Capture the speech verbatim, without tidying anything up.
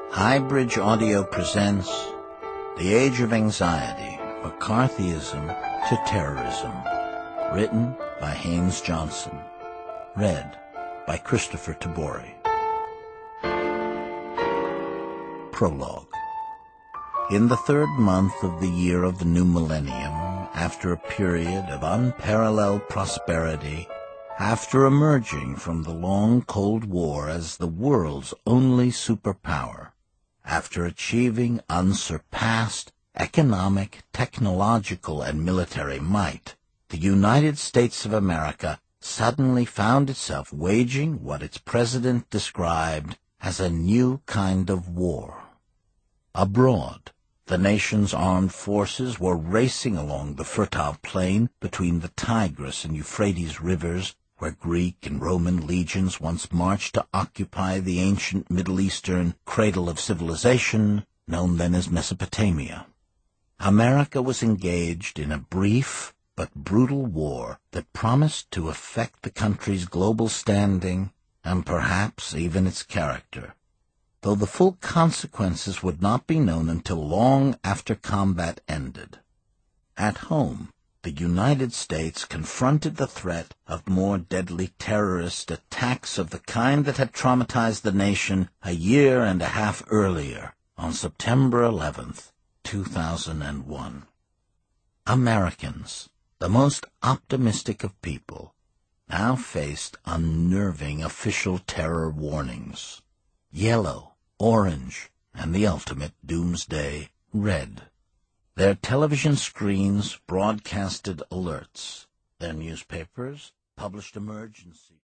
Highbridge Audio presents The Age of Anxiety, McCarthyism to Terrorism, written by Haynes Johnson, read by Christopher Tabori. Prologue. In the third month of the year of the new millennium, after a period of unparalleled prosperity, after emerging from the long Cold War as the world's only superpower, after achieving unsurpassed economic, technological, and military might, the United States of America suddenly found itself waging what its president described as a new kind of war. Abroad, the nation's armed forces were racing along the fertile plain between the Tigris and Euphrates rivers, where Greek and Roman legions once marched to occupy the ancient Middle Eastern cradle of civilization, known then as Mesopotamia. America was engaged in a brief but brutal war that promised to affect the country's global standing and perhaps even its character, though the full consequences would not be known until long after combat ended. At home, the United States confronted the threat of more deadly terrorist attacks of the kind that had traumatized the nation a year and a half earlier, on September eleventh, two thousand one. Americans, the most optimistic of people, now faced unnerving official terror warnings. Yellow, orange, and the ultimate doomsday, red. Their television screens broadcasted alerts. Their newspapers published emergency